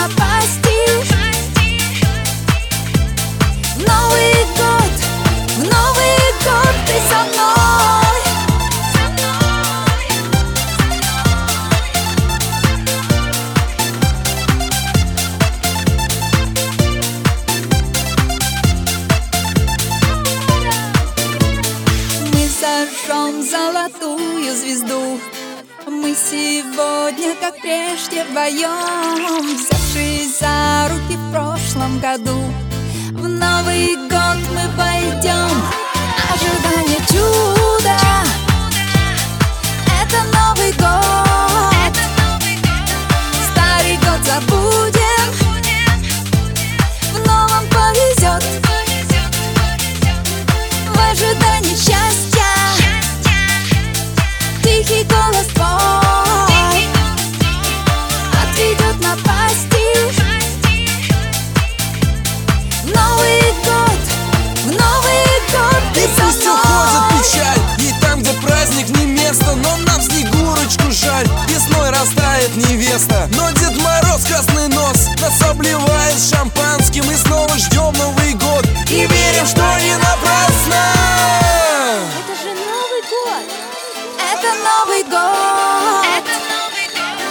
напасти. В Новый год ты со мной. Мы зажжем золотую звезду. Мы сегодня, как прежде, вдвоем, взявшись за руки в прошлом году. В Новый год мы пойдем. Ожидание чуда — это Новый год. Старый год забудем, в новом повезет. В ожидании счастья тихий голос твой отведет напасти. В Новый год ты И со пусть мной. уходит печаль, и там, где праздник не место, но нам Снегурочку жаль. Весной растает невеста, но Дед Мороз красный нос нас обливает шампанским. И снова ждем Новый год и верим, что не напрасно. Это же Новый год. Это Новый год.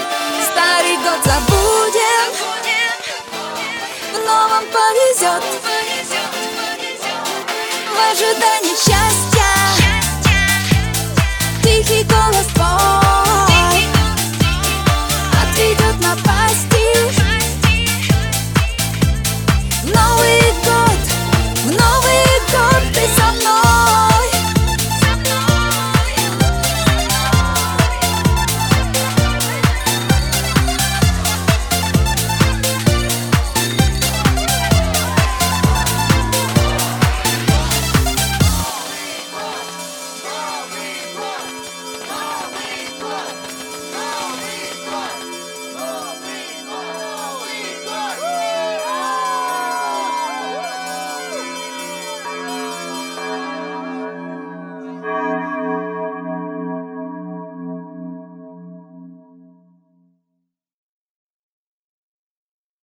Старый год забудем, в новом повезет.